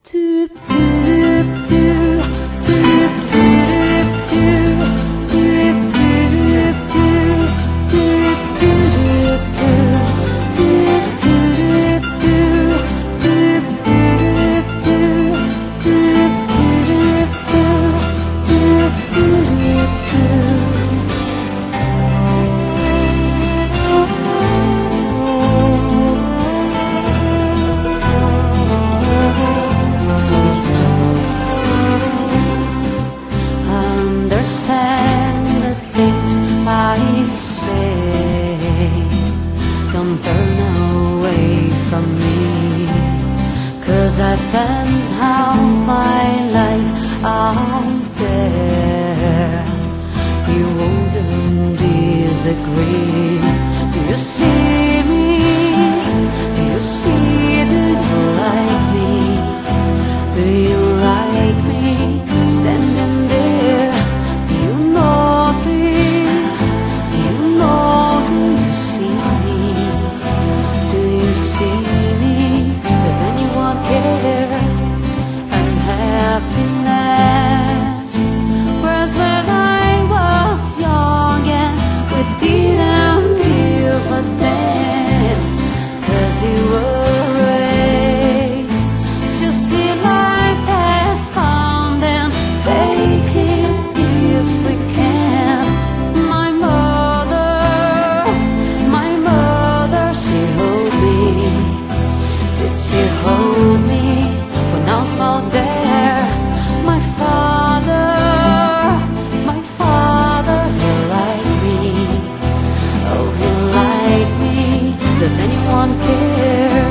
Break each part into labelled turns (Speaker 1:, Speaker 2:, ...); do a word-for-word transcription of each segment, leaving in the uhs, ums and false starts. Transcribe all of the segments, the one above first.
Speaker 1: Understand the things I say. Don't turn away from me, 'cause I spent half my life out there. You wouldn't disagree. Do you see me? Do you see? Do you like me? Do you like me standing there? Do you notice? Do you know? Do you see me? Do you see me? Does anyone care? And happiness, whereas when I was young and we didn't give a damn, 'cause you were raised to see life as fun and take it if we can. My mother, my mother, she hold me. Did she hold me when I was not there? My father, my father, he liked me. Oh, he liked me. Does anyone care?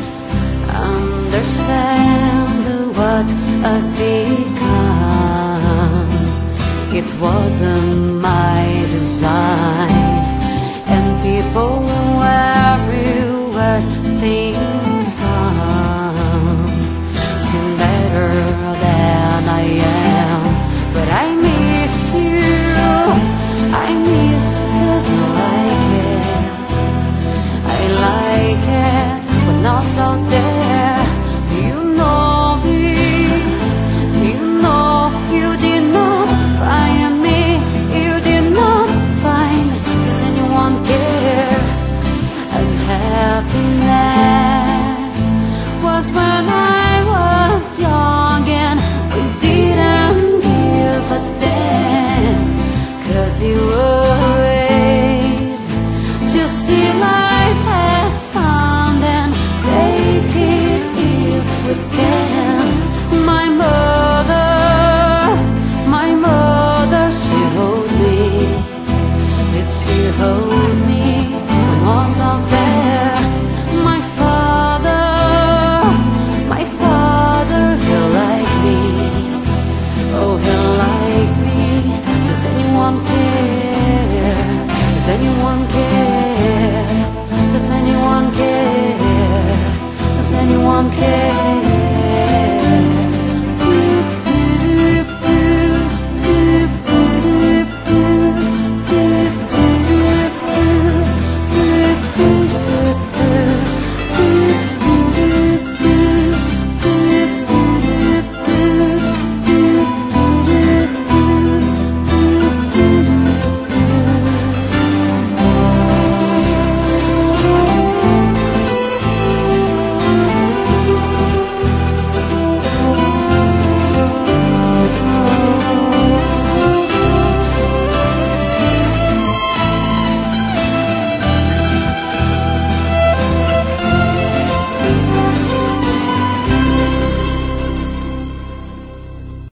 Speaker 1: Understand what I've become. It wasn't my design, and people